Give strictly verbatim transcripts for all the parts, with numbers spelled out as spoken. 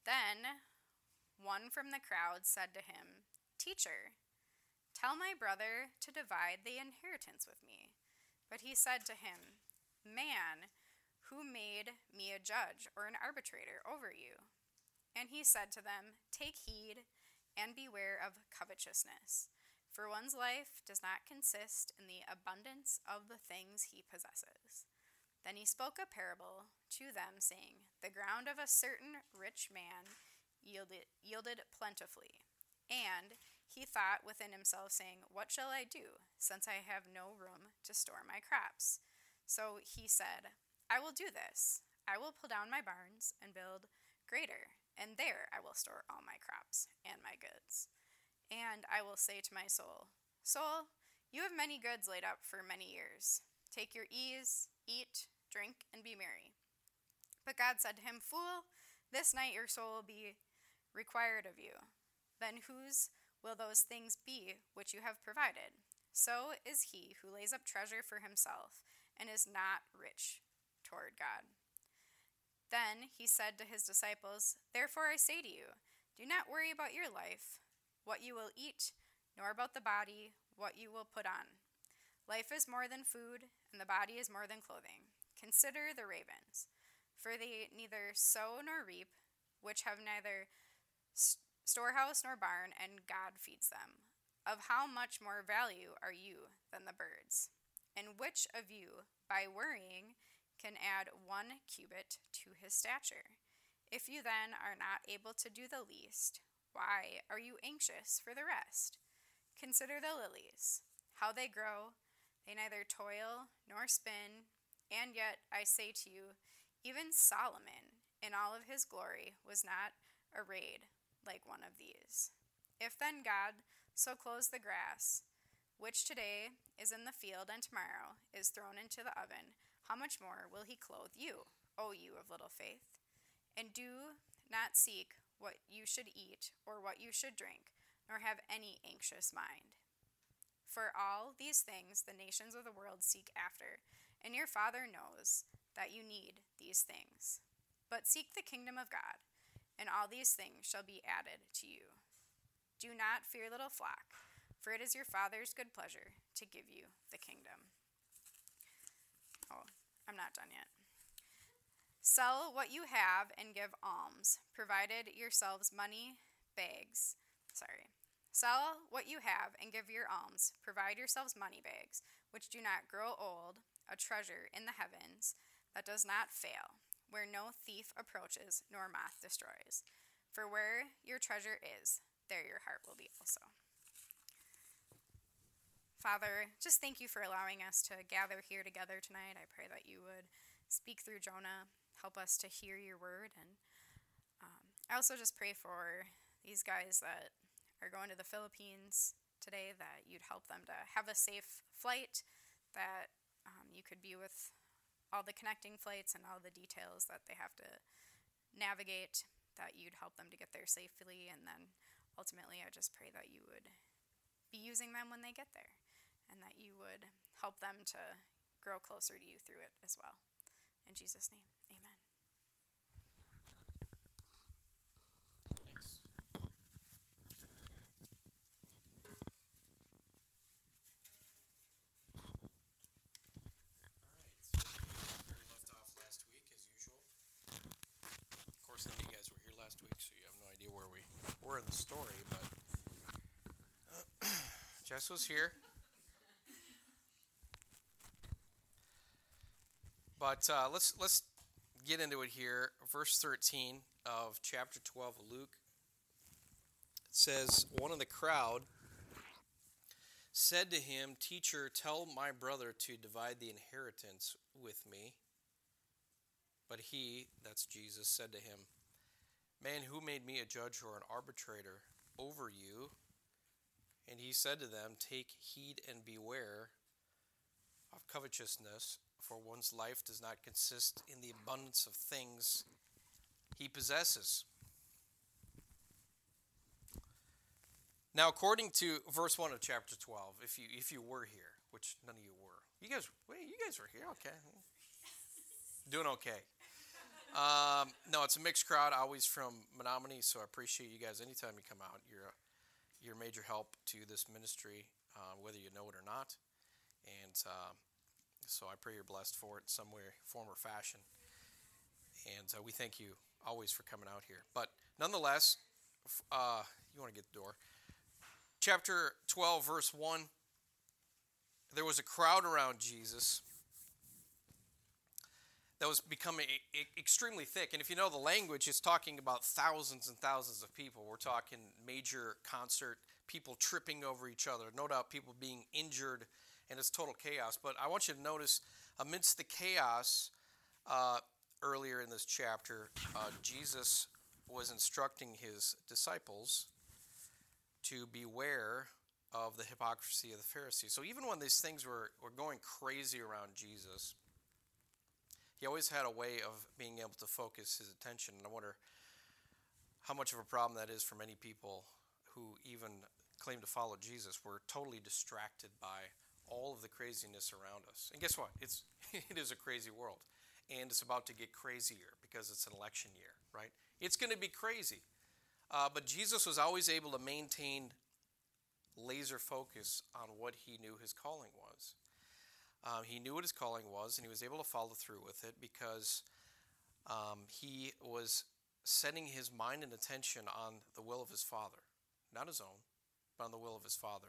Then one from the crowd said to him, "Teacher, tell my brother to divide the inheritance with me." But he said to him, "Man, who made me a judge or an arbitrator over you?" And he said to them, "Take heed and beware of covetousness, for one's life does not consist in the abundance of the things he possesses." Then he spoke a parable to them, saying, "The ground of a certain rich man yielded, yielded plentifully. And he thought within himself, saying, 'What shall I do, since I have no room to store my crops?' So he said, 'I will do this. I will pull down my barns and build greater, and there I will store all my crops and my goods. And I will say to my soul, Soul, you have many goods laid up for many years. Take your ease, eat, drink, and be merry.' But God said to him, 'Fool, this night your soul will be required of you. Then whose will those things be which you have provided?' So is he who lays up treasure for himself and is not rich toward God." Then he said to his disciples, "Therefore I say to you, do not worry about your life, what you will eat, nor about the body, what you will put on. Life is more than food, and the body is more than clothing. Consider the ravens, for they neither sow nor reap, which have neither storehouse nor barn, and God feeds them. Of how much more value are you than the birds? And which of you, by worrying, can add one cubit to his stature? If you then are not able to do the least, why are you anxious for the rest? Consider the lilies, how they grow. They neither toil nor spin. And yet I say to you, even Solomon in all of his glory was not arrayed like one of these. If then God so clothes the grass, which today is in the field and tomorrow is thrown into the oven, how much more will he clothe you, O you of little faith? And do not seek what you should eat or what you should drink, nor have any anxious mind. For all these things the nations of the world seek after, and your Father knows that you need these things. But seek the kingdom of God, and all these things shall be added to you. Do not fear, little flock, for it is your Father's good pleasure to give you the kingdom." Oh, I'm not done yet. "Sell what you have and give alms, provided yourselves money bags. Sorry. Sell what you have and give your alms. Provide yourselves money bags, which do not grow old, a treasure in the heavens that does not fail, where no thief approaches nor moth destroys. For where your treasure is, there your heart will be also." Father, just thank you for allowing us to gather here together tonight. I pray that you would speak through Jonah, help us to hear your word. And um, I also just pray for these guys that are going to the Philippines today, that you'd help them to have a safe flight, that um, you could be with all the connecting flights and all the details that they have to navigate, that you'd help them to get there safely. And then ultimately, I just pray that you would be using them when they get there, and that you would help them to grow closer to you through it as well. In Jesus' name, amen. Thanks. All right, so we left off last week as usual. Of course, none of you guys were here last week, so you have no idea where we were in the story, but Jess was here. But uh, let's let's get into it here. Verse thirteen of chapter twelve of Luke. It says, "One of the crowd said to him, 'Teacher, tell my brother to divide the inheritance with me.' But he," that's Jesus, "said to him, 'Man, who made me a judge or an arbitrator over you?' And he said to them, 'Take heed and beware of covetousness, for one's life does not consist in the abundance of things he possesses.'" Now, according to verse one of chapter twelve, if you if you were here, which none of you were, you guys, wait, you guys were here, okay, doing okay. Um, no, it's a mixed crowd, always from Menominee, so I appreciate you guys. Anytime you come out, you're a, you're a major help to this ministry, uh, whether you know it or not. And uh, so I pray you're blessed for it in some way, form, or fashion. And uh, we thank you always for coming out here. But nonetheless, uh, you want to get the door. Chapter twelve, verse one, there was a crowd around Jesus that was becoming extremely thick. And if you know the language, it's talking about thousands and thousands of people. We're talking major concert, people tripping over each other, no doubt people being injured, and it's total chaos. But I want you to notice, amidst the chaos, uh, earlier in this chapter, uh, Jesus was instructing his disciples to beware of the hypocrisy of the Pharisees. So even when these things were, were going crazy around Jesus, he always had a way of being able to focus his attention. And I wonder how much of a problem that is for many people who even claim to follow Jesus. We're totally distracted by all of the craziness around us. And guess what? It's it is a crazy world. And it's about to get crazier because it's an election year, right? It's going to be crazy. Uh, but Jesus was always able to maintain laser focus on what he knew his calling was. Um, he knew what his calling was, and he was able to follow through with it because um, he was setting his mind and attention on the will of his Father. Not his own, but on the will of his Father.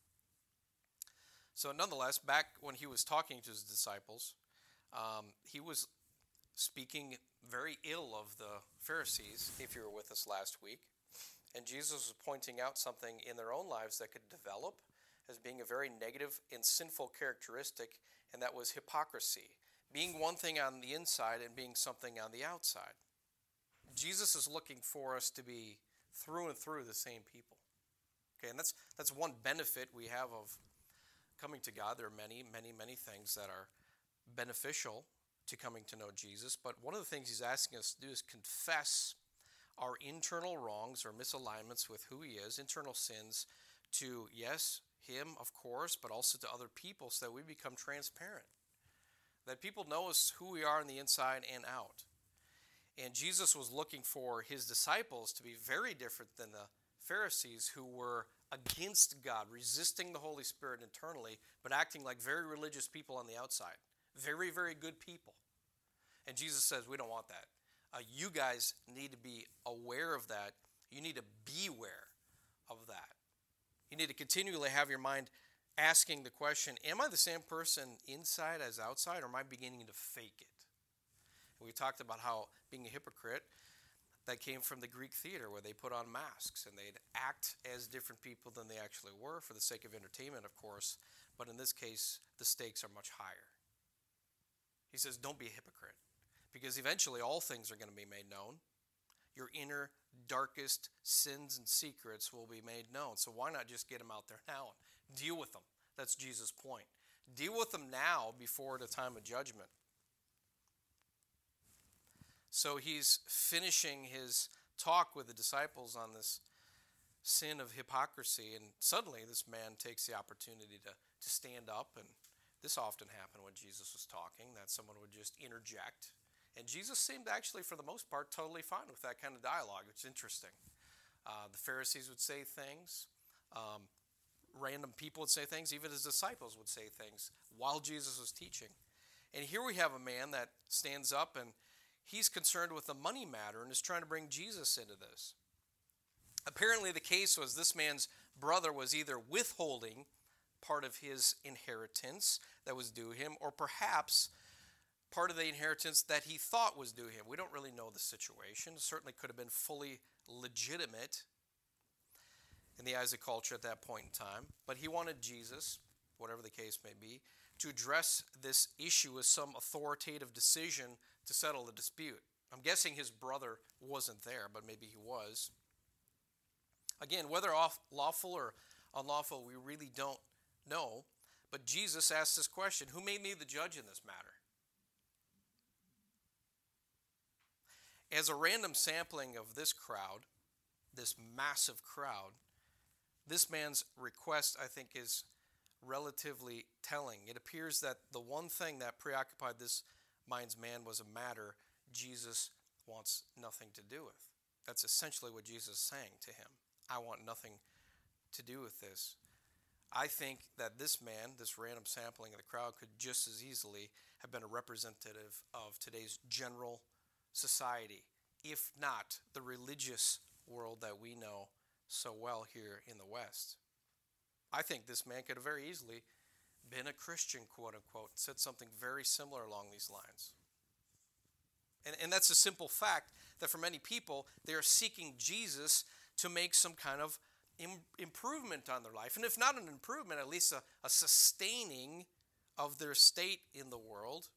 So nonetheless, back when he was talking to his disciples, um, he was speaking very ill of the Pharisees, if you were with us last week. And Jesus was pointing out something in their own lives that could develop as being a very negative and sinful characteristic, and that was hypocrisy. Being one thing on the inside and being something on the outside. Jesus is looking for us to be through and through the same people. Okay, and that's that's one benefit we have of coming to God. There are many, many, many things that are beneficial to coming to know Jesus, but one of the things he's asking us to do is confess our internal wrongs or misalignments with who he is, internal sins, to, yes, him, of course, but also to other people so that we become transparent. That people know us who we are on the inside and out. And Jesus was looking for his disciples to be very different than the Pharisees who were against God, resisting the Holy Spirit internally, but acting like very religious people on the outside. Very, very good people. And Jesus says, we don't want that. Uh, you guys need to be aware of that. You need to beware of that. You need to continually have your mind asking the question, am I the same person inside as outside, or am I beginning to fake it? And we talked about how being a hypocrite, that came from the Greek theater where they put on masks and they'd act as different people than they actually were for the sake of entertainment, of course. But in this case, the stakes are much higher. He says, don't be a hypocrite, because eventually all things are going to be made known. Your inner, darkest sins and secrets will be made known. So why not just get them out there now and deal with them? That's Jesus' point. Deal with them now before the time of judgment. So he's finishing his talk with the disciples on this sin of hypocrisy, and suddenly this man takes the opportunity to, to stand up, and this often happened when Jesus was talking, that someone would just interject. And Jesus seemed actually, for the most part, totally fine with that kind of dialogue. It's interesting. Uh, the Pharisees would say things. Um, random people would say things. Even his disciples would say things while Jesus was teaching. And here we have a man that stands up, and he's concerned with the money matter and is trying to bring Jesus into this. Apparently the case was this man's brother was either withholding part of his inheritance that was due him, or perhaps part of the inheritance that he thought was due him. We don't really know the situation. It certainly could have been fully legitimate in the eyes of culture at that point in time. But he wanted Jesus, whatever the case may be, to address this issue with some authoritative decision to settle the dispute. I'm guessing his brother wasn't there, but maybe he was. Again, whether off, lawful or unlawful, we really don't know. But Jesus asked this question, who made me the judge in this matter? As a random sampling of this crowd, this massive crowd, this man's request, I think, is relatively telling. It appears that the one thing that preoccupied this mind's man was a matter Jesus wants nothing to do with. That's essentially what Jesus is saying to him. I want nothing to do with this. I think that this man, this random sampling of the crowd, could just as easily have been a representative of today's general society, if not the religious world that we know so well here in the West. I think this man could have very easily been a Christian, quote unquote, and said something very similar along these lines. And, and that's a simple fact that for many people, they are seeking Jesus to make some kind of im- improvement on their life. And if not an improvement, at least a, a sustaining of their state in the world.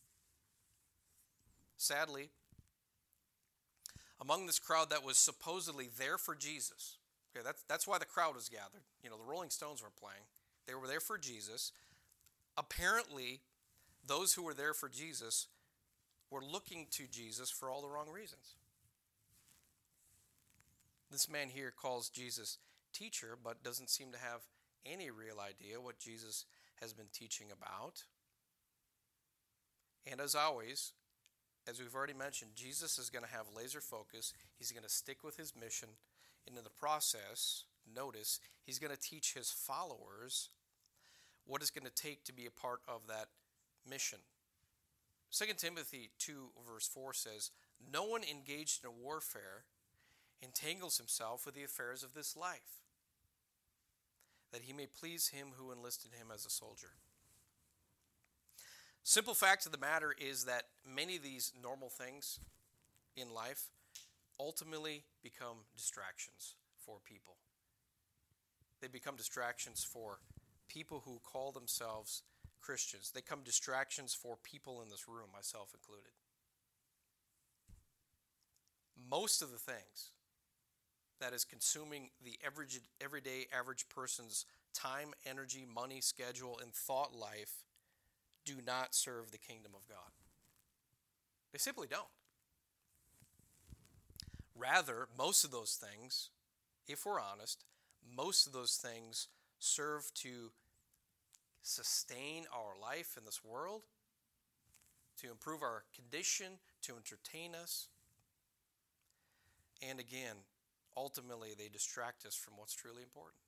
Sadly, among this crowd that was supposedly there for Jesus, okay, that's, that's why the crowd was gathered. You know, the Rolling Stones were playing. They were there for Jesus. Apparently, those who were there for Jesus were looking to Jesus for all the wrong reasons. This man here calls Jesus teacher, but doesn't seem to have any real idea what Jesus has been teaching about. And as always, as we've already mentioned, Jesus is going to have laser focus. He's going to stick with his mission. And in the process, notice, he's going to teach his followers what it's going to take to be a part of that mission. Second Timothy two verse four says, "No one engaged in warfare entangles himself with the affairs of this life, that he may please him who enlisted him as a soldier." Simple fact of the matter is that many of these normal things in life ultimately become distractions for people. They become distractions for people who call themselves Christians. They become distractions for people in this room, myself included. Most of the things that is consuming the average, everyday average person's time, energy, money, schedule, and thought life do not serve the kingdom of God. They simply don't. Rather, most of those things, if we're honest, most of those things serve to sustain our life in this world, to improve our condition, to entertain us. And again, ultimately, they distract us from what's truly important.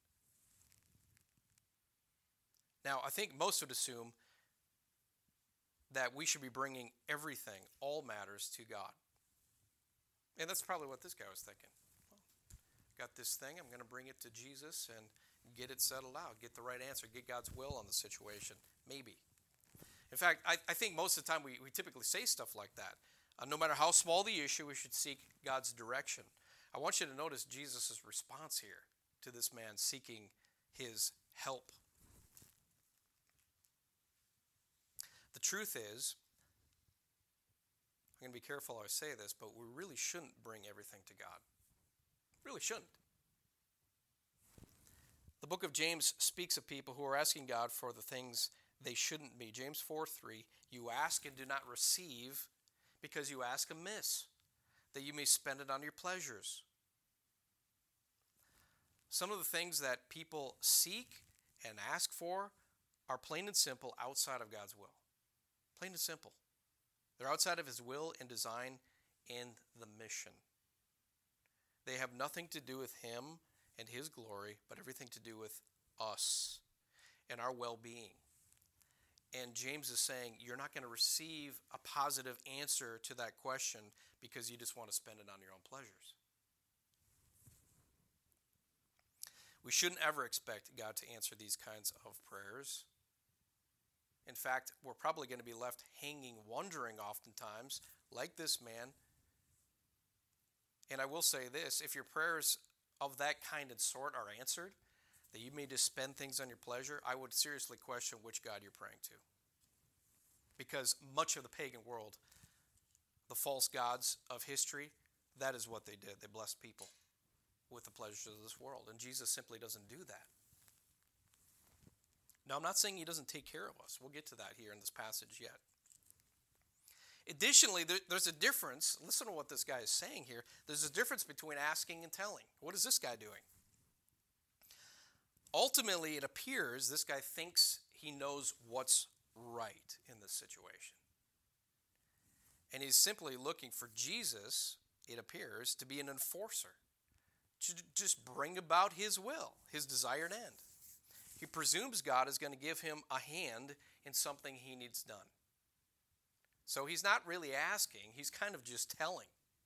Now, I think most would assume that we should be bringing everything, all matters, to God. And that's probably what this guy was thinking. Well, got this thing, I'm going to bring it to Jesus and get it settled out, get the right answer, get God's will on the situation. Maybe. In fact, I, I think most of the time we, we typically say stuff like that. Uh, no matter how small the issue, we should seek God's direction. I want you to notice Jesus' response here to this man seeking his help. The truth is, I'm going to be careful how I say this, but we really shouldn't bring everything to God. Really shouldn't. The book of James speaks of people who are asking God for the things they shouldn't be. James four three, "You ask and do not receive because you ask amiss, that you may spend it on your pleasures." Some of the things that people seek and ask for are plain and simple outside of God's will. Plain and simple. They're outside of his will and design and the mission. They have nothing to do with him and his glory, but everything to do with us and our well-being. And James is saying you're not going to receive a positive answer to that question because you just want to spend it on your own pleasures. We shouldn't ever expect God to answer these kinds of prayers. In fact, we're probably going to be left hanging, wondering oftentimes, like this man. And I will say this, if your prayers of that kind and sort are answered, that you may just spend things on your pleasure, I would seriously question which God you're praying to. Because much of the pagan world, the false gods of history, that is what they did. They blessed people with the pleasures of this world. And Jesus simply doesn't do that. Now, I'm not saying he doesn't take care of us. We'll get to that here in this passage yet. Additionally, there, there's a difference. Listen to what this guy is saying here. There's a difference between asking and telling. What is this guy doing? Ultimately, it appears this guy thinks he knows what's right in this situation. And he's simply looking for Jesus, it appears, to be an enforcer, to just bring about his will, his desired end. He presumes God is going to give him a hand in something he needs done. So he's not really asking, he's kind of just telling.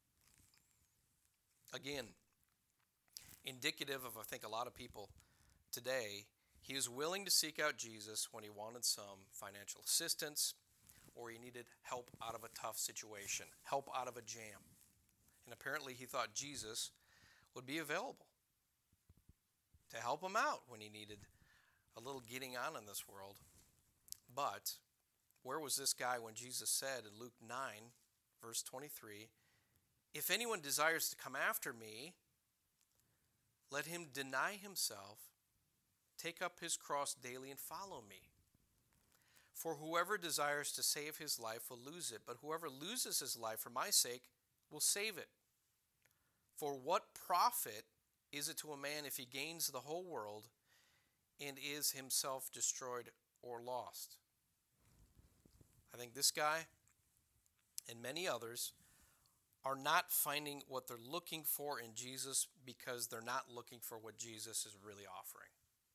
Again, indicative of, I think, a lot of people today, he was willing to seek out Jesus when he wanted some financial assistance or he needed help out of a tough situation, help out of a jam. And apparently he thought Jesus would be available to help him out when he needed a little getting on in this world. But where was this guy when Jesus said in Luke nine, verse twenty-three, "If anyone desires to come after me, let him deny himself, take up his cross daily and follow me. For whoever desires to save his life will lose it, but whoever loses his life for my sake will save it. For what profit is it to a man if he gains the whole world and is himself destroyed or lost?" I think this guy and many others are not finding what they're looking for in Jesus because they're not looking for what Jesus is really offering.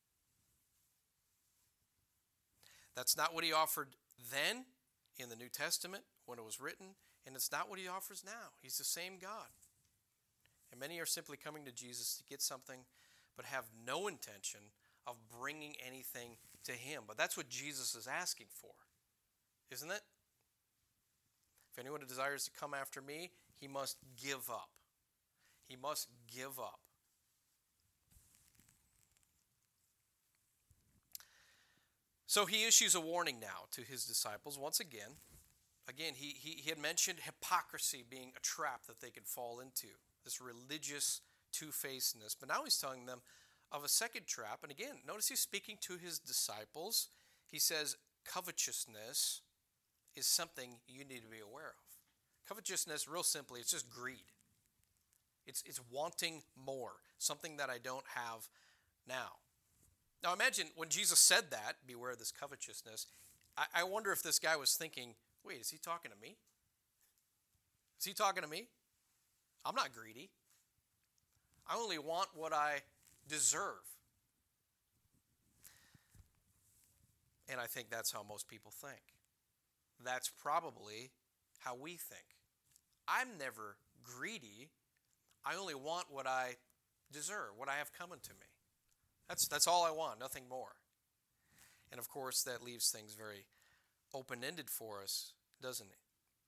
That's not what he offered then in the New Testament when it was written, and it's not what he offers now. He's the same God. And many are simply coming to Jesus to get something but have no intention of bringing anything to him. But that's what Jesus is asking for, isn't it? If anyone desires to come after me, he must give up. He must give up. So he issues a warning now to his disciples once again. Again, he, he, he had mentioned hypocrisy being a trap that they could fall into, this religious two-facedness. But now he's telling them of a second trap. And again, notice he's speaking to his disciples. He says, covetousness is something you need to be aware of. Covetousness, real simply, it's just greed. It's, it's wanting more, something that I don't have now. Now imagine when Jesus said that, beware of this covetousness, I, I wonder if this guy was thinking, wait, is he talking to me? Is he talking to me? I'm not greedy. I only want what I deserve. And I think that's how most people think. That's probably how we think. I'm never greedy. I only want what I deserve, what I have coming to me. That's, that's all I want, nothing more. And of course, that leaves things very open-ended for us, doesn't it?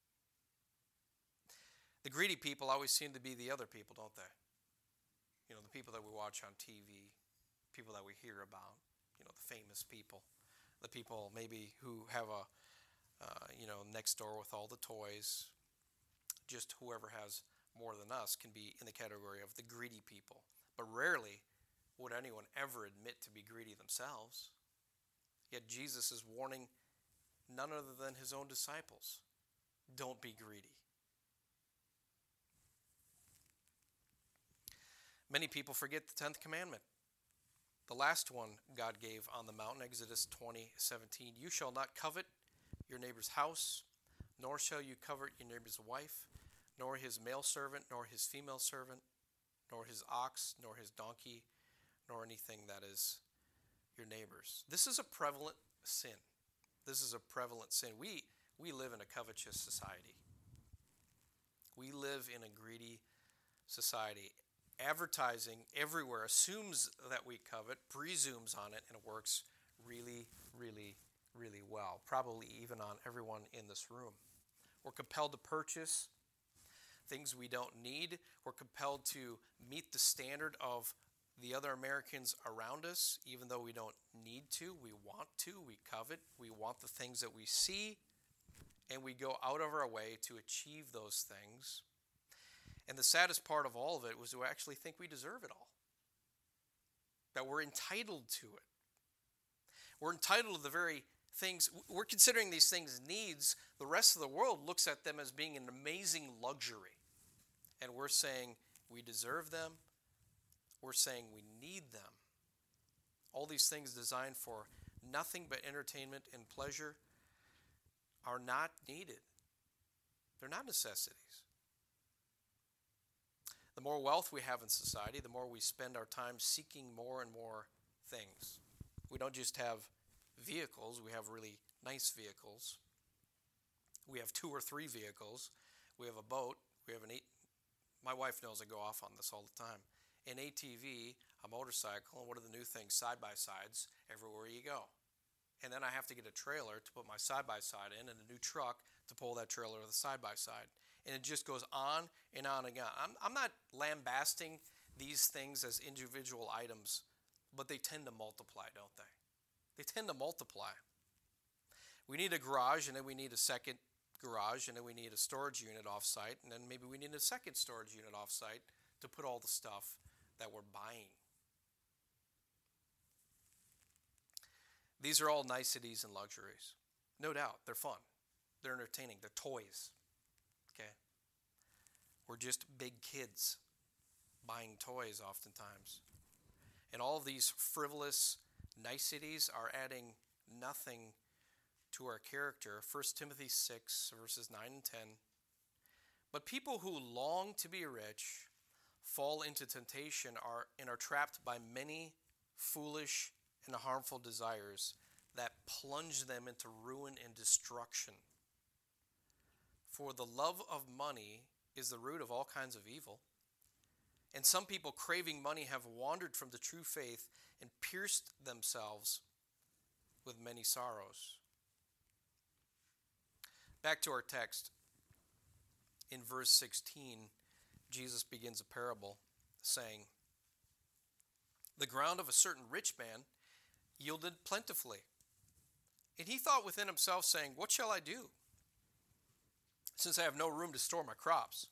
The greedy people always seem to be the other people, don't they? You know, the people that we watch on T V, people that we hear about, you know, the famous people, the people maybe who have a, uh, you know, next door with all the toys. Just whoever has more than us can be in the category of the greedy people. But rarely would anyone ever admit to be greedy themselves. Yet Jesus is warning none other than his own disciples. Don't be greedy. Many people forget the tenth commandment. The last one God gave on the mountain, Exodus twenty seventeen. You shall not covet your neighbor's house, nor shall you covet your neighbor's wife, nor his male servant, nor his female servant, nor his ox, nor his donkey, nor anything that is your neighbor's. This is a prevalent sin. This is a prevalent sin. We, we live in a covetous society. We live in a greedy society. Advertising everywhere assumes that we covet, presumes on it, and it works really, really, really well. Probably even on everyone in this room. We're compelled to purchase things we don't need. We're compelled to meet the standard of the other Americans around us, even though we don't need to. We want to. We covet. We want the things that we see, and we go out of our way to achieve those things. And the saddest part of all of it was to actually think we deserve it all, that we're entitled to it. We're entitled to the very things. We're considering these things needs. The rest of the world looks at them as being an amazing luxury. And we're saying we deserve them. We're saying we need them. All these things designed for nothing but entertainment and pleasure are not needed. They're not necessities. The more wealth we have in society, the more we spend our time seeking more and more things. We don't just have vehicles, we have really nice vehicles. We have two or three vehicles. We have a boat. We have an eight. My wife knows I go off on this all the time. An A T V, a motorcycle, and what are the new things? Side-by-sides everywhere you go. And then I have to get a trailer to put my side-by-side in and a new truck to pull that trailer to the side-by-side. And it just goes on and on and on. I'm, I'm not lambasting these things as individual items, but they tend to multiply, don't they? They tend to multiply. We need a garage, and then we need a second garage, and then we need a storage unit off-site, and then maybe we need a second storage unit off-site to put all the stuff that we're buying. These are all niceties and luxuries. No doubt, they're fun. They're entertaining. They're toys. Okay? We're just big kids buying toys oftentimes. And all of these frivolous niceties are adding nothing to our character. First Timothy six, verses nine and ten. But people who long to be rich fall into temptation are, and are trapped by many foolish and harmful desires that plunge them into ruin and destruction. For the love of money is the root of all kinds of evil. And some people craving money have wandered from the true faith and pierced themselves with many sorrows. Back to our text. In verse sixteen, Jesus begins a parable saying, "The ground of a certain rich man yielded plentifully. And he thought within himself, saying, 'What shall I do, since I have no room to store my crops?'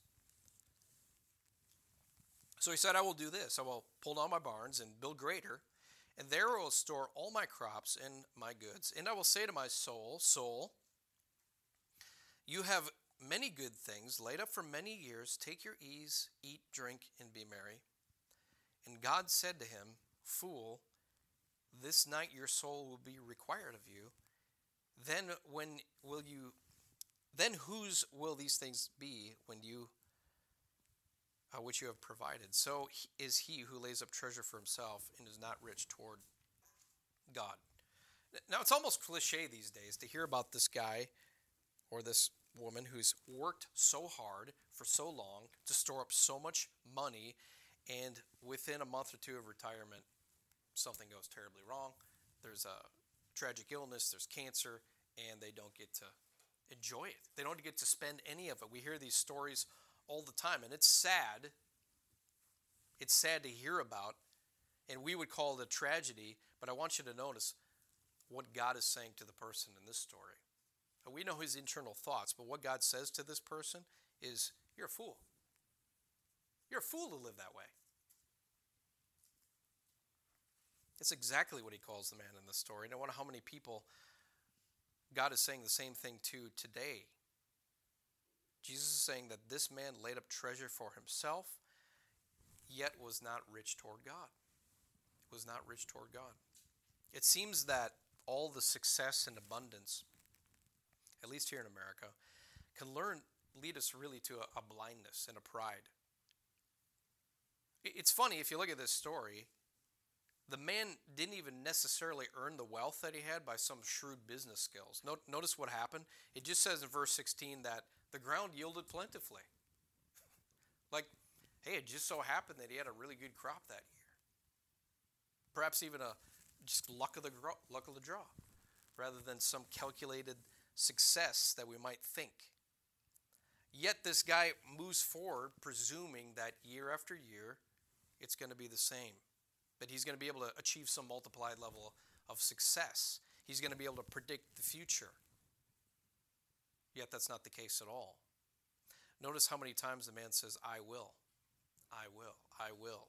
So he said, 'I will do this. I will pull down my barns and build greater, and there I will store all my crops and my goods. And I will say to my soul, Soul, you have many good things laid up for many years. Take your ease, eat, drink, and be merry.' And God said to him, 'Fool, this night your soul will be required of you. Then when will you? Then whose will these things be when you, uh, which you have provided? So is he who lays up treasure for himself and is not rich toward God.'" Now it's almost cliche these days to hear about this guy or this woman who's worked so hard for so long to store up so much money, and within a month or two of retirement, something goes terribly wrong. There's a tragic illness, there's cancer, and they don't get to enjoy it. They don't get to spend any of it. We hear these stories all the time, and it's sad. It's sad to hear about, and we would call it a tragedy, but I want you to notice what God is saying to the person in this story. We know his internal thoughts, but what God says to this person is, "You're a fool. You're a fool to live that way." It's exactly what he calls the man in this story. And I wonder how many people God is saying the same thing to today. Jesus is saying that this man laid up treasure for himself, yet was not rich toward God. Was not rich toward God. It seems that all the success and abundance, at least here in America, can learn lead us really to a, a blindness and a pride. It's funny, if you look at this story, the man didn't even necessarily earn the wealth that he had by some shrewd business skills. Notice what happened. It just says in verse sixteen that the ground yielded plentifully. Like, hey, it just so happened that he had a really good crop that year. Perhaps even a just luck of the luck of the draw, rather than some calculated success that we might think. Yet this guy moves forward presuming that year after year it's going to be the same. That he's going to be able to achieve some multiplied level of success. He's going to be able to predict the future. Yet that's not the case at all. Notice how many times the man says, "I will, I will, I will."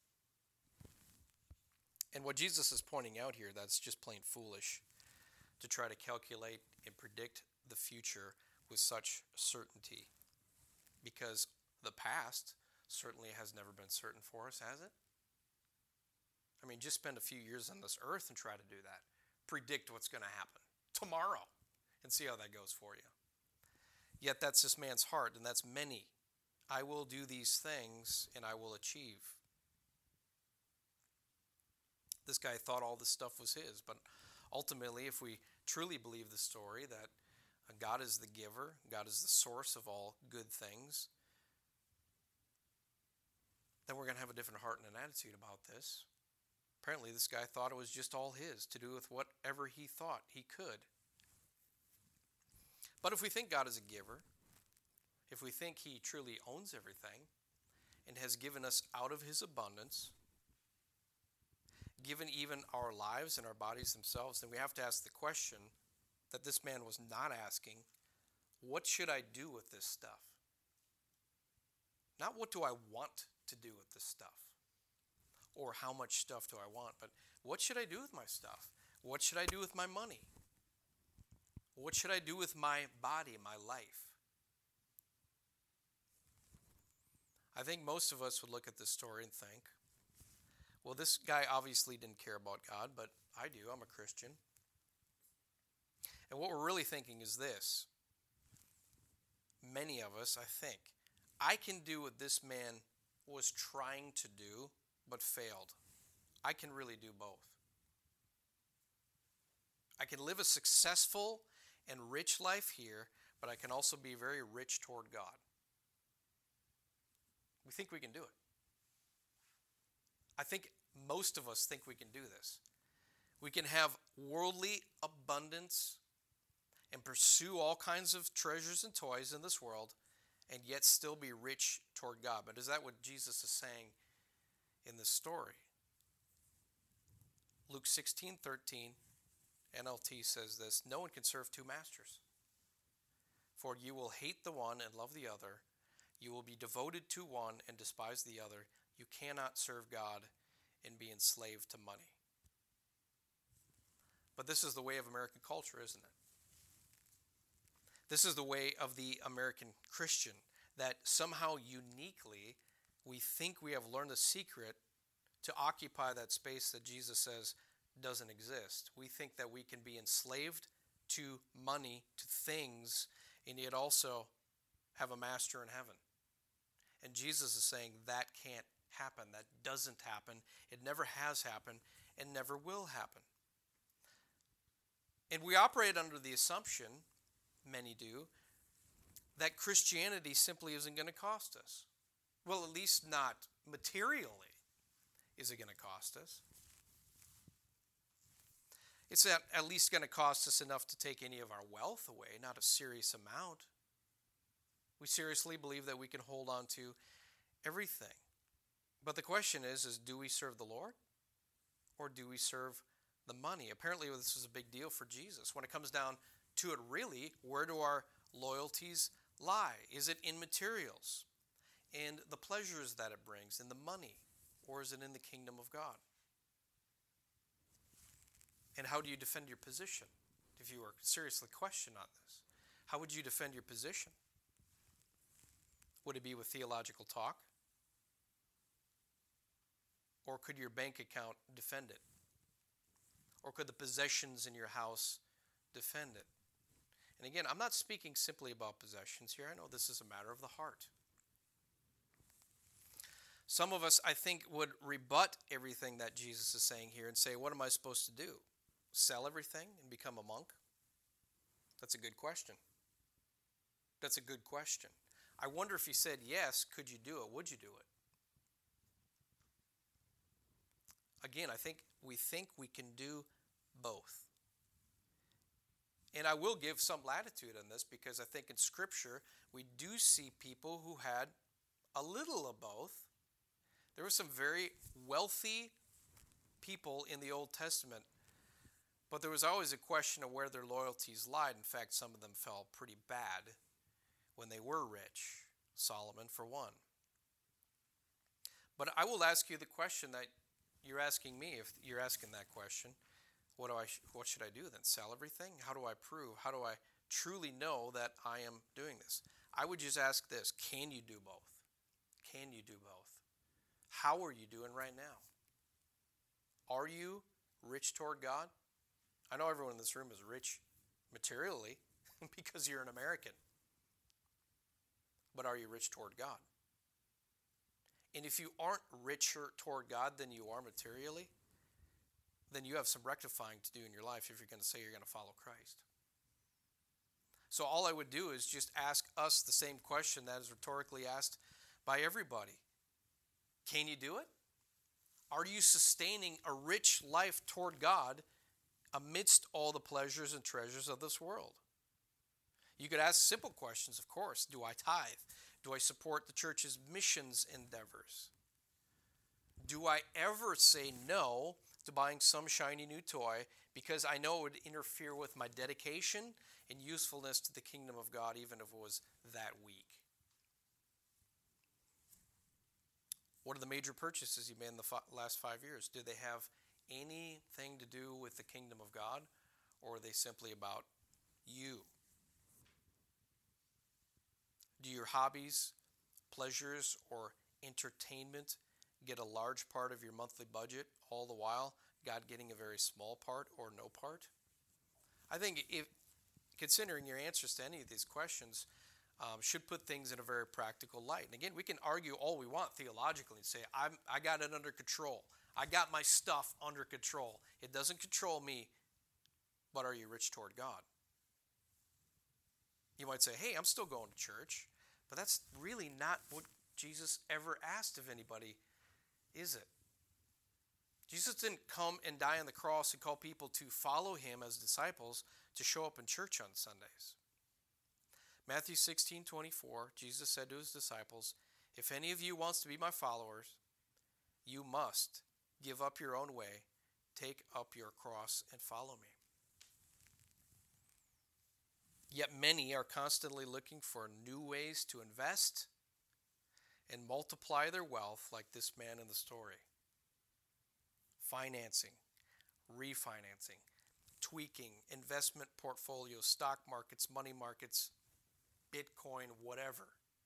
And what Jesus is pointing out here, that's just plain foolish to try to calculate and predict the future with such certainty. Because the past certainly has never been certain for us, has it? I mean, just spend a few years on this earth and try to do that. Predict what's going to happen tomorrow and see how that goes for you. Yet that's this man's heart, and that's many. I will do these things, and I will achieve. This guy thought all this stuff was his, but ultimately, if we truly believe the story that God is the giver, God is the source of all good things, then we're going to have a different heart and an attitude about this. Apparently, this guy thought it was just all his, to do with whatever he thought he could. But if we think God is a giver, if we think he truly owns everything and has given us out of his abundance, given even our lives and our bodies themselves, then we have to ask the question that this man was not asking, what should I do with this stuff? Not what do I want to do with this stuff, or how much stuff do I want, but what should I do with my stuff? What should I do with my money? What should I do with my body, my life? I think most of us would look at this story and think, well, this guy obviously didn't care about God, but I do. I'm a Christian. And what we're really thinking is this. Many of us, I think, I can do what this man was trying to do, but failed. I can really do both. I can live a successful and rich life here, but I can also be very rich toward God. We think we can do it. I think most of us think we can do this. We can have worldly abundance and pursue all kinds of treasures and toys in this world and yet still be rich toward God. But is that what Jesus is saying in this story? Luke sixteen thirteen, N L T says this, no one can serve two masters. For you will hate the one and love the other. You will be devoted to one and despise the other. You cannot serve God and be enslaved to money. But this is the way of American culture, isn't it? This is the way of the American Christian, that somehow uniquely we think we have learned the secret to occupy that space that Jesus says doesn't exist. We think that we can be enslaved to money, to things, and yet also have a master in heaven. And Jesus is saying that can't happen. That doesn't happen. It never has happened and never will happen. And we operate under the assumption, many do, that Christianity simply isn't going to cost us. Well, at least not materially is it going to cost us. It's at, at least going to cost us enough to take any of our wealth away, not a serious amount. We seriously believe that we can hold on to everything. But the question is, is do we serve the Lord or do we serve the money? Apparently this is a big deal for Jesus. When it comes down to it really, where do our loyalties lie? Is it in materials and the pleasures that it brings, in the money, or is it in the kingdom of God? And how do you defend your position? If you were seriously questioned on this, how would you defend your position? Would it be with theological talk? Or could your bank account defend it? Or could the possessions in your house defend it? And again, I'm not speaking simply about possessions here. I know this is a matter of the heart. Some of us, I think, would rebut everything that Jesus is saying here and say, what am I supposed to do? Sell everything and become a monk? That's a good question. That's a good question. I wonder if he said yes, could you do it? Would you do it? Again, I think we think we can do both. And I will give some latitude on this because I think in Scripture we do see people who had a little of both. There were some very wealthy people in the Old Testament, but there was always a question of where their loyalties lied. In fact, some of them fell pretty bad when they were rich. Solomon, for one. But I will ask you the question that you're asking me, if you're asking that question. What do I? What should I do then? Sell everything? How do I prove? How do I truly know that I am doing this? I would just ask this: can you do both? Can you do both? How are you doing right now? Are you rich toward God? I know everyone in this room is rich materially because you're an American. but are you rich toward God? And if you aren't richer toward God than you are materially, then you have some rectifying to do in your life if you're going to say you're going to follow Christ. So all I would do is just ask us the same question that is rhetorically asked by everybody. Can you do it? Are you sustaining a rich life toward God amidst all the pleasures and treasures of this world? You could ask simple questions, of course. Do I tithe? Do I support the church's missions endeavors? Do I ever say no to buying some shiny new toy because I know it would interfere with my dedication and usefulness to the kingdom of God, even if it was that week? What are the major purchases you made in the f- last five years? Do they have anything to do with the kingdom of God, or are they simply about you? Do your hobbies, pleasures, or entertainment get a large part of your monthly budget, all the while God getting a very small part or no part? I think if considering your answers to any of these questions um, should put things in a very practical light. And again, we can argue all we want theologically and say, I'm, I got it under control. I got my stuff under control. It doesn't control me, but are you rich toward God? You might say, hey, I'm still going to church, but that's really not what Jesus ever asked of anybody, is it? Jesus didn't come and die on the cross and call people to follow him as disciples to show up in church on Sundays. Matthew sixteen twenty-four, Jesus said to his disciples, if any of you wants to be my followers, you must give up your own way, take up your cross, and follow me. Yet many are constantly looking for new ways to invest and multiply their wealth like this man in the story. Financing, refinancing, tweaking, investment portfolios, stock markets, money markets, Bitcoin, whatever.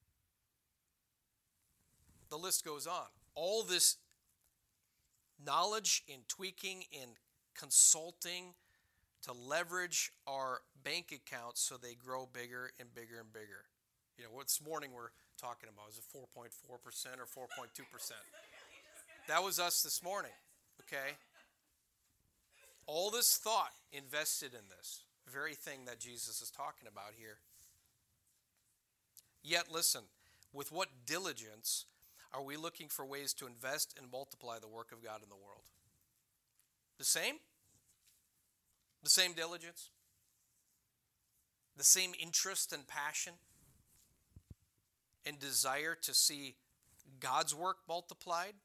The list goes on. All this knowledge in tweaking, in consulting, to leverage our bank accounts so they grow bigger and bigger and bigger. You know, what this morning we're talking about, is it four point four percent or four point two percent? That was us this morning, okay? All this thought invested in this very thing that Jesus is talking about here. Yet, listen, with what diligence are we looking for ways to invest and multiply the work of God in the world? The same? The same diligence? The same interest and passion and desire to see God's work multiplied?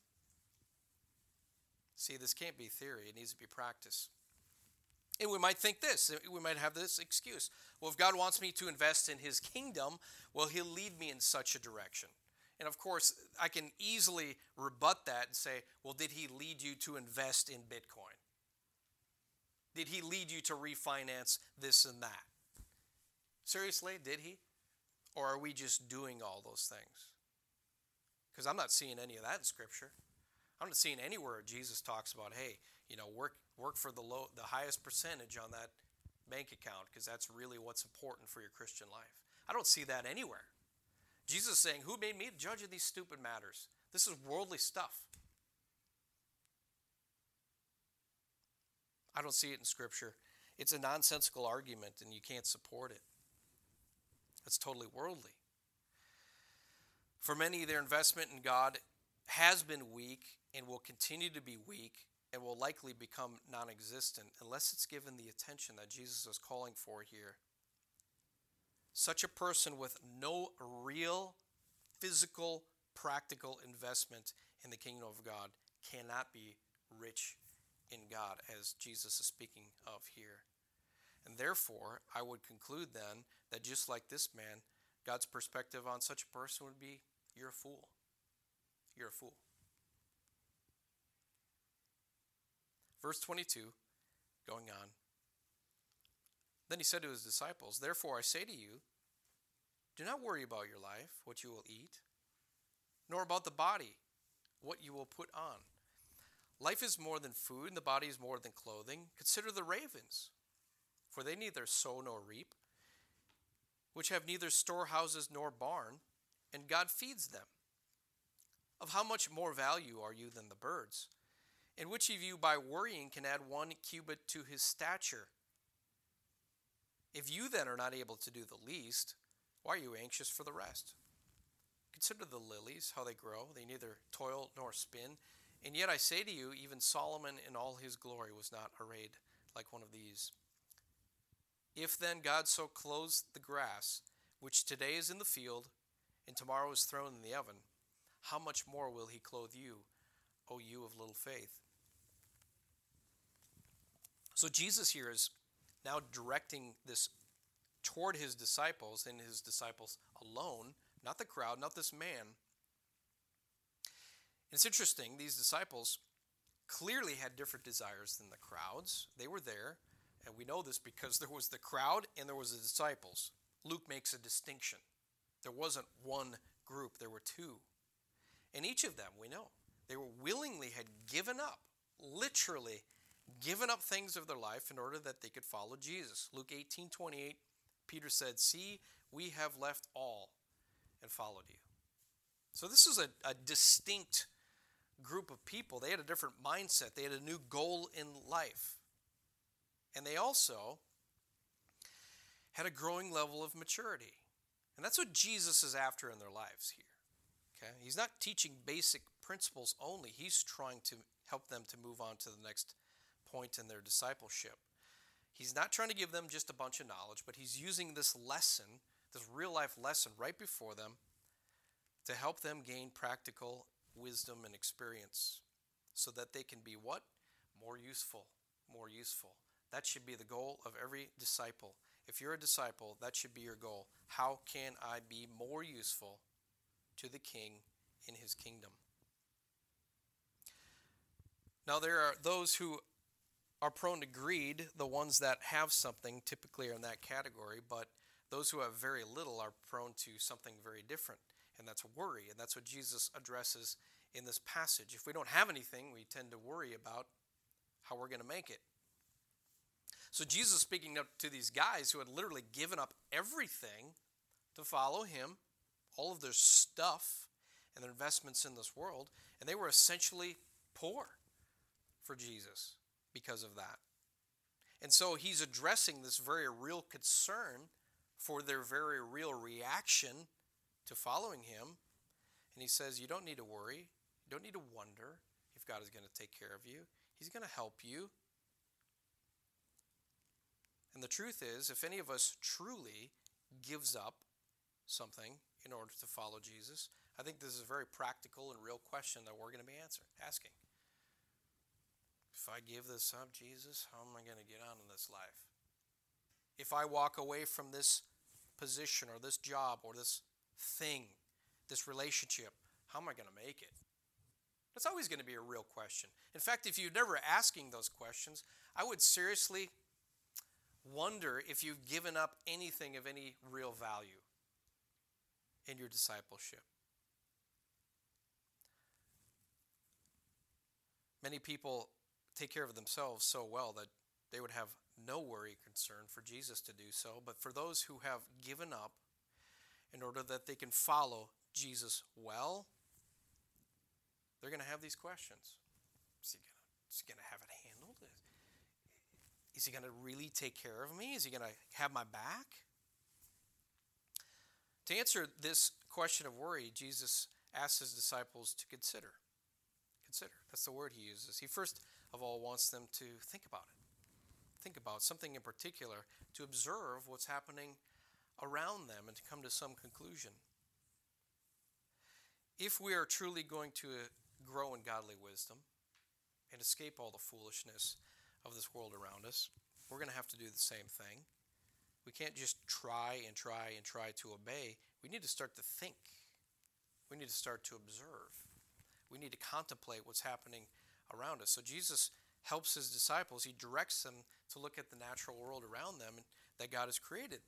See, this can't be theory. It needs to be practice. And we might think this. We might have this excuse. Well, if God wants me to invest in his kingdom, well, he'll lead me in such a direction. And of course, I can easily rebut that and say, well, did he lead you to invest in Bitcoin? Did he lead you to refinance this and that? Seriously, did he? Or are we just doing all those things? Because I'm not seeing any of that in Scripture. I'm not seeing anywhere Jesus talks about, hey, you know, work work for the low, the highest percentage on that bank account because that's really what's important for your Christian life. I don't see that anywhere. Jesus is saying, who made me the judge of these stupid matters? This is worldly stuff. I don't see it in Scripture. It's a nonsensical argument and you can't support it. It's totally worldly. For many, their investment in God has been weak and will continue to be weak and will likely become non-existent unless it's given the attention that Jesus is calling for here. Such a person with no real physical, practical investment in the kingdom of God cannot be rich in God, as Jesus is speaking of here. And therefore, I would conclude then that just like this man, God's perspective on such a person would be, you're a fool. You're a fool. Verse twenty-two, going on. Then he said to his disciples, therefore I say to you, do not worry about your life, what you will eat, nor about the body, what you will put on. Life is more than food, and the body is more than clothing. Consider the ravens, for they neither sow nor reap, which have neither storehouses nor barn, and God feeds them. Of how much more value are you than the birds? And which of you by worrying can add one cubit to his stature? If you then are not able to do the least, why are you anxious for the rest? Consider the lilies, how they grow. They neither toil nor spin. And yet I say to you, even Solomon in all his glory was not arrayed like one of these. If then God so clothes the grass, which today is in the field, and tomorrow is thrown in the oven, how much more will he clothe you, O you of little faith? So Jesus here is now directing this toward his disciples, and his disciples alone, not the crowd, not this man. It's interesting, these disciples clearly had different desires than the crowds. They were there, and we know this because there was the crowd and there was the disciples. Luke makes a distinction. There wasn't one group, there were two. And each of them, we know, they were willingly had given up, literally given up things of their life in order that they could follow Jesus. Luke eighteen twenty-eight, Peter said, "See, we have left all and followed you." So this is a, a distinct group of people. They had a different mindset. They had a new goal in life. And they also had a growing level of maturity. And that's what Jesus is after in their lives here. Okay? He's not teaching basic principles only. He's trying to help them to move on to the next point in their discipleship. He's not trying to give them just a bunch of knowledge, but he's using this lesson, this real life lesson right before them to help them gain practical wisdom and experience so that they can be what? More useful, more useful. That should be the goal of every disciple. If you're a disciple, that should be your goal. How can I be more useful to the King in his kingdom? Now there are those who are prone to greed, the ones that have something typically are in that category, but those who have very little are prone to something very different, and that's worry, and that's what Jesus addresses in this passage. If we don't have anything, we tend to worry about how we're going to make it. So Jesus is speaking up to these guys who had literally given up everything to follow him, all of their stuff and their investments in this world, and they were essentially poor for Jesus because of that. And so he's addressing this very real concern for their very real reaction to following him. And he says, you don't need to worry. You don't need to wonder if God is going to take care of you. He's going to help you. And the truth is, if any of us truly gives up something in order to follow Jesus, I think this is a very practical and real question that we're going to be answer, asking. If I give this up, Jesus, how am I going to get on in this life? If I walk away from this position or this job or this thing, this relationship, how am I going to make it? That's always going to be a real question. In fact, if you're never asking those questions, I would seriously wonder if you've given up anything of any real value in your discipleship. Many people take care of themselves so well that they would have no worry or concern for Jesus to do so. But for those who have given up in order that they can follow Jesus well, they're going to have these questions. Is he going to, is he going to have it handled? Is he going to really take care of me? Is he going to have my back? To answer this question of worry, Jesus asks his disciples to consider. Consider. That's the word he uses. He first of all wants them to think about it. Think about something in particular, to observe what's happening around them and to come to some conclusion. If we are truly going to grow in godly wisdom and escape all the foolishness of this world around us, we're going to have to do the same thing. We can't just try and try and try to obey. We need to start to think. We need to start to observe. We need to contemplate what's happening around us. So Jesus helps his disciples. He directs them to look at the natural world around them that God has created,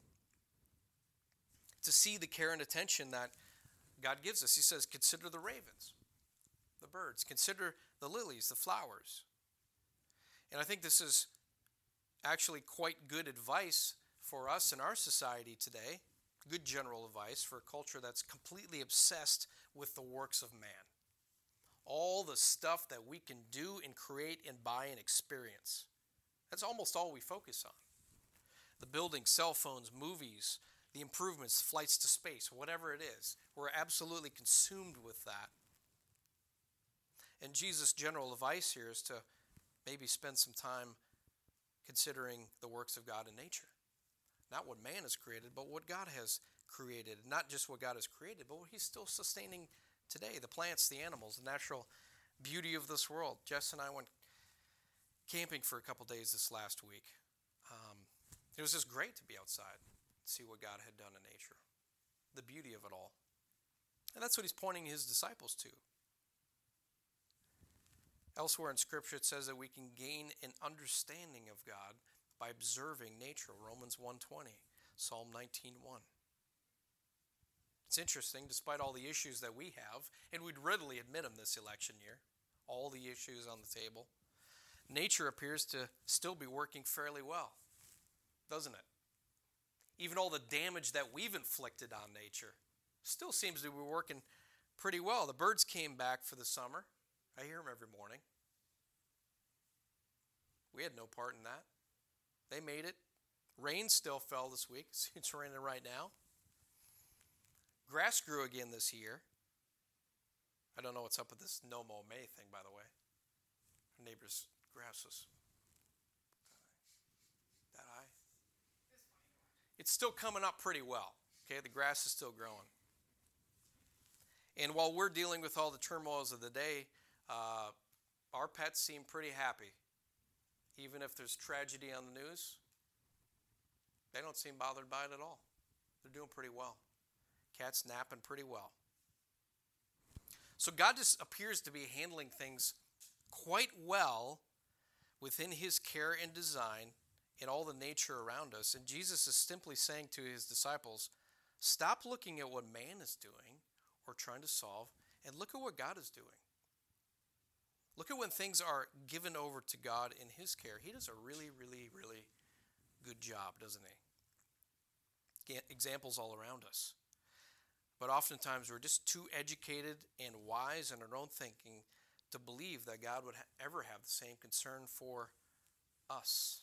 to see the care and attention that God gives us. He says, consider the ravens, the birds. Consider the lilies, the flowers. And I think this is actually quite good advice for us in our society today. good general advice for a culture that's completely obsessed with the works of man. All the stuff that we can do and create and buy and experience. That's almost all we focus on. The buildings, cell phones, movies, the improvements, flights to space, whatever it is. We're absolutely consumed with that. And Jesus' general advice here is to maybe spend some time considering the works of God in nature. Not what man has created, but what God has created. Not just what God has created, but what he's still sustaining today. The plants, the animals, the natural beauty of this world. Jess and I went camping for a couple days this last week. Um, it was just great to be outside, see what God had done in nature. The beauty of it all. And that's what he's pointing his disciples to. Elsewhere in Scripture it says that we can gain an understanding of God by observing nature. Romans one twenty, Psalm nineteen one. It's interesting, despite all the issues that we have, and we'd readily admit them this election year, all the issues on the table, nature appears to still be working fairly well, doesn't it? Even all the damage that we've inflicted on nature still seems to be working pretty well. The birds came back for the summer. I hear them every morning. We had no part in that. They made it. Rain still fell this week. It's raining right now. Grass grew again this year. I don't know what's up with this no mow May thing, by the way. Our neighbor's grass was that high. It's still coming up pretty well. Okay, the grass is still growing. And while we're dealing with all the turmoils of the day, uh, our pets seem pretty happy. Even if there's tragedy on the news, they don't seem bothered by it at all. They're doing pretty well. Cat's napping pretty well. So God just appears to be handling things quite well within his care and design in all the nature around us. And Jesus is simply saying to his disciples, stop looking at what man is doing or trying to solve, and look at what God is doing. Look at when things are given over to God in his care. He does a really, really, really good job, doesn't he? Examples all around us. But oftentimes we're just too educated and wise in our own thinking to believe that God would ha- ever have the same concern for us.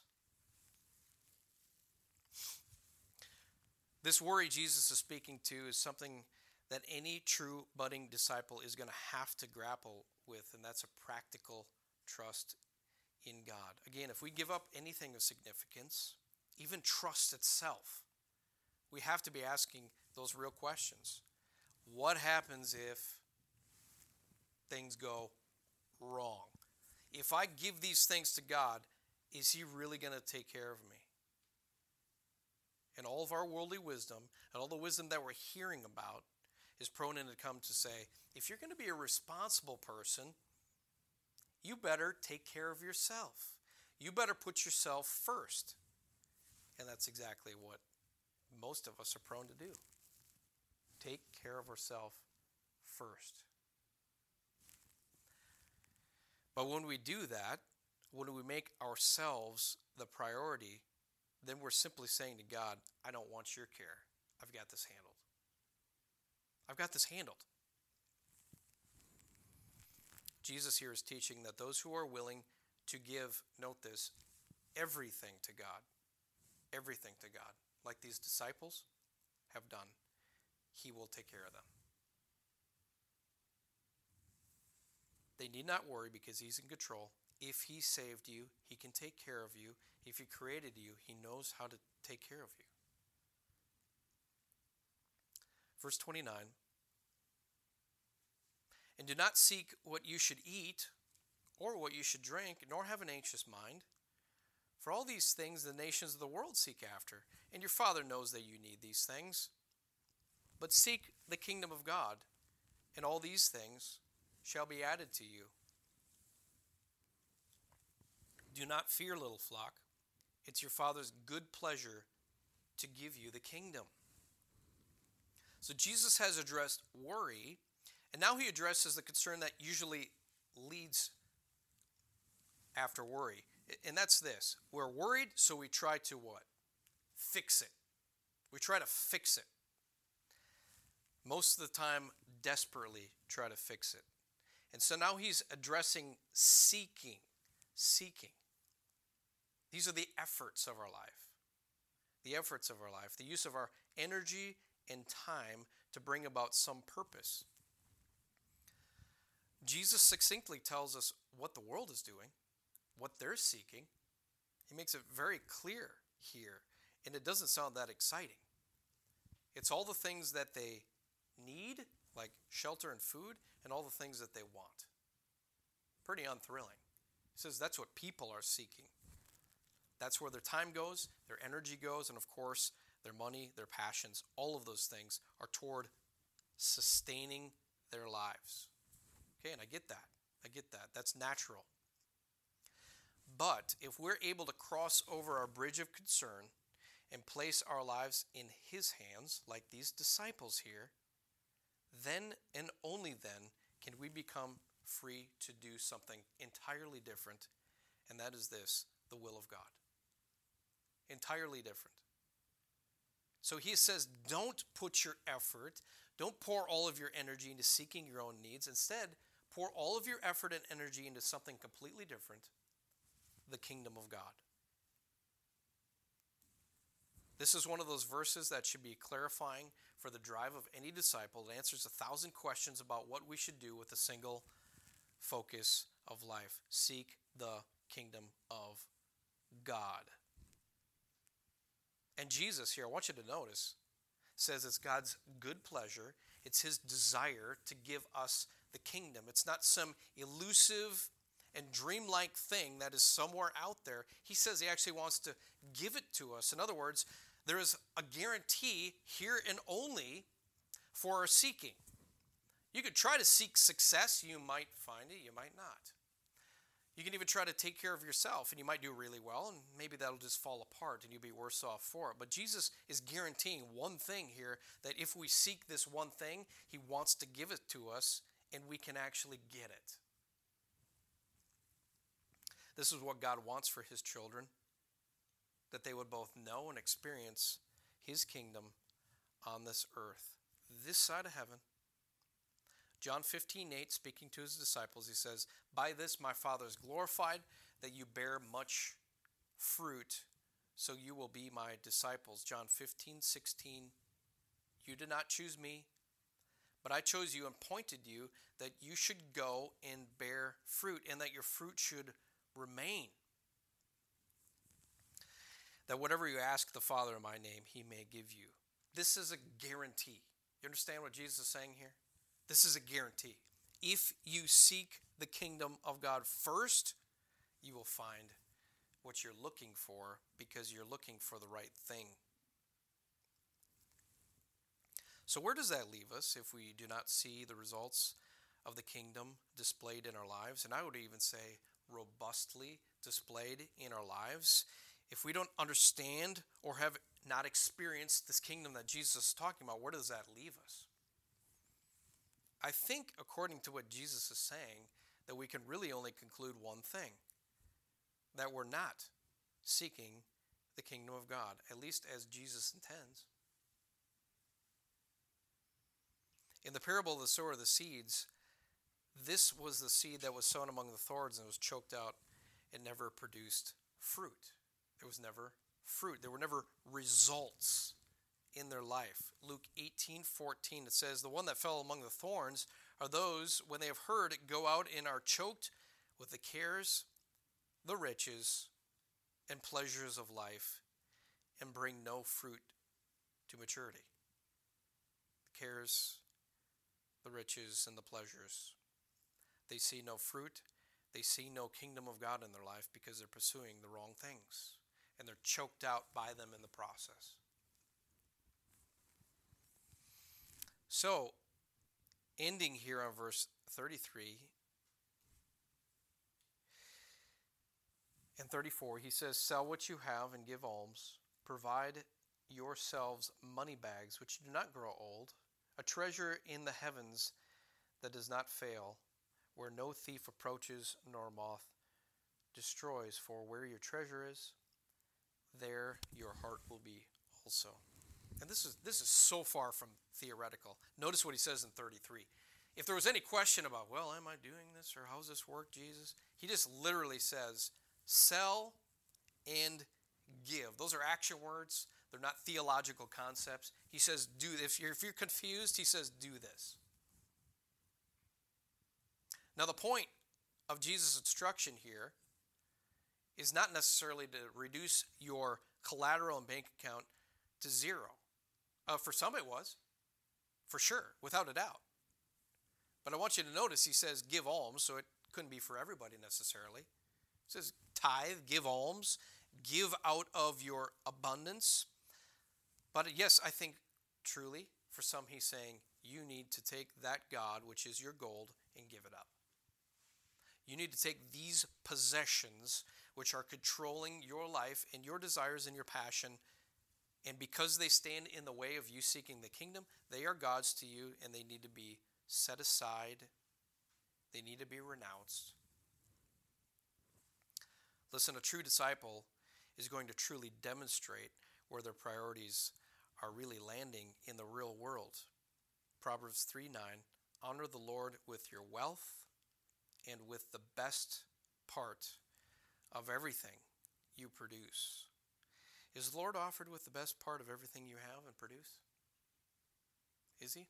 This worry Jesus is speaking to is something that any true budding disciple is going to have to grapple with, and that's a practical trust in God. Again, if we give up anything of significance, even trust itself, we have to be asking those real questions. What happens if things go wrong? If I give these things to God, is he really going to take care of me? And all of our worldly wisdom and all the wisdom that we're hearing about is prone to come to say, if you're going to be a responsible person, you better take care of yourself. You better put yourself first. And that's exactly what most of us are prone to do. Take care of ourselves first. But when we do that, when we make ourselves the priority, then we're simply saying to God, I don't want your care. I've got this handled. I've got this handled. Jesus here is teaching that those who are willing to give, note this, everything to God, everything to God, like these disciples have done, he will take care of them. They need not worry because he's in control. If he saved you, he can take care of you. If he created you, he knows how to take care of you. Verse twenty-nine, and do not seek what you should eat or what you should drink, nor have an anxious mind. For all these things the nations of the world seek after, and your Father knows that you need these things. But seek the kingdom of God, and all these things shall be added to you. Do not fear, little flock. It's your Father's good pleasure to give you the kingdom. So Jesus has addressed worry, and now he addresses the concern that usually leads after worry. And that's this. We're worried, so we try to what? Fix it. We try to fix it. most of the time desperately try to fix it. And so now he's addressing seeking, seeking. These are the efforts of our life, the efforts of our life, the use of our energy and time to bring about some purpose. Jesus succinctly tells us what the world is doing, what they're seeking. He makes it very clear here, and it doesn't sound that exciting. It's all the things that they need, like shelter and food, and all the things that they want. Pretty unthrilling. He says that's what people are seeking. That's where their time goes, their energy goes, and of course, their money, their passions, all of those things are toward sustaining their lives. Okay, and I get that. I get that. That's natural. But if we're able to cross over our bridge of concern and place our lives in his hands, like these disciples here, then and only then can we become free to do something entirely different, and that is this, the will of God. Entirely different. So he says, don't put your effort, don't pour all of your energy into seeking your own needs. Instead, pour all of your effort and energy into something completely different, the kingdom of God. This is one of those verses that should be clarifying for the drive of any disciple. It answers a thousand questions about what we should do with a single focus of life. Seek the kingdom of God. And Jesus here, I want you to notice, says it's God's good pleasure. It's his desire to give us the kingdom. It's not some elusive and dreamlike thing that is somewhere out there. He says he actually wants to give it to us. In other words, there is a guarantee here and only for our seeking. You could try to seek success. You might find it. You might not. You can even try to take care of yourself, and you might do really well, and maybe that'll just fall apart, and you'll be worse off for it. But Jesus is guaranteeing one thing here, that if we seek this one thing, he wants to give it to us, and we can actually get it. This is what God wants for his children, that they would both know and experience his kingdom on this earth, this side of heaven. John fifteen eight, speaking to his disciples, he says, by this my Father is glorified, that you bear much fruit, so you will be my disciples. John fifteen sixteen, you did not choose me, but I chose you and appointed you that you should go and bear fruit, and that your fruit should remain. That whatever you ask the Father in my name, he may give you. This is a guarantee. You understand what Jesus is saying here? This is a guarantee. If you seek the kingdom of God first, you will find what you're looking for, because you're looking for the right thing. So where does that leave us if we do not see the results of the kingdom displayed in our lives? And I would even say robustly displayed in our lives. If we don't understand or have not experienced this kingdom that Jesus is talking about, where does that leave us? I think, according to what Jesus is saying, that we can really only conclude one thing, that we're not seeking the kingdom of God, at least as Jesus intends. In the parable of the sower of the seeds, this was the seed that was sown among the thorns and was choked out and never produced fruit. There was never fruit. There were never results in their life. Luke eighteen fourteen, it says, the one that fell among the thorns are those, when they have heard, go out and are choked with the cares, the riches, and pleasures of life, and bring no fruit to maturity. The cares, the riches, and the pleasures. They see no fruit. They see no kingdom of God in their life because they're pursuing the wrong things, and they're choked out by them in the process. So, ending here on verse thirty-three and thirty-four, he says, sell what you have and give alms. Provide yourselves money bags which do not grow old, a treasure in the heavens that does not fail, where no thief approaches nor moth destroys. For where your treasure is, there your heart will be also. And this is this is so far from theoretical. Notice what he says in thirty-three. If there was any question about, well, am I doing this or how's this work, Jesus? He just literally says, sell and give. Those are action words. They're not theological concepts. He says, do if you're if you're confused, he says, do this. Now the point of Jesus' instruction here is not necessarily to reduce your collateral and bank account to zero. Uh, for some it was, for sure, without a doubt. But I want you to notice he says give alms, so it couldn't be for everybody necessarily. He says tithe, give alms, give out of your abundance. But yes, I think truly, for some he's saying you need to take that God, which is your gold, and give it up. You need to take these possessions, which are controlling your life and your desires and your passion, and because they stand in the way of you seeking the kingdom, they are God's to you, and they need to be set aside. They need to be renounced. Listen, a true disciple is going to truly demonstrate where their priorities are really landing in the real world. Proverbs three nine, honor the Lord with your wealth and with the best part of everything you produce. Is the Lord offered with the best part of everything you have and produce? Is he?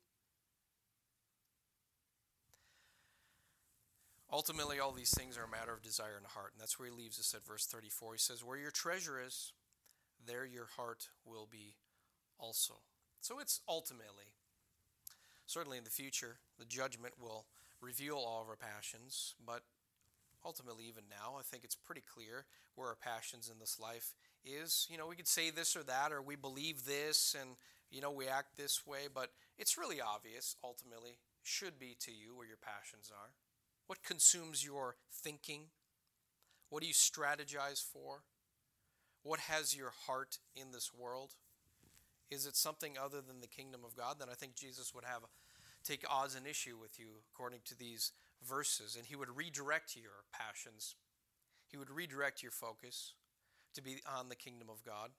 Ultimately, all these things are a matter of desire in the heart. And that's where he leaves us at verse thirty-four. He says, where your treasure is, there your heart will be also. So it's ultimately, certainly in the future, the judgment will reveal all of our passions. But ultimately, even now, I think it's pretty clear where our passions in this life is. You know, we could say this or that, or we believe this, and, you know, we act this way. But it's really obvious, ultimately, should be to you where your passions are. What consumes your thinking? What do you strategize for? What has your heart in this world? Is it something other than the kingdom of God? Then I think Jesus would have take odds and issue with you according to these verses, and he would redirect your passions. He would redirect your focus to be on the kingdom of God.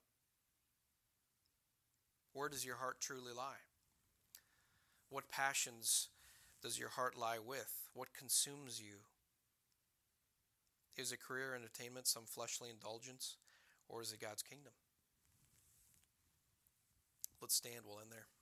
Where does your heart truly lie? What passions does your heart lie with? What consumes you? Is it career, entertainment, some fleshly indulgence, or is it God's kingdom? Let's stand, we'll end there.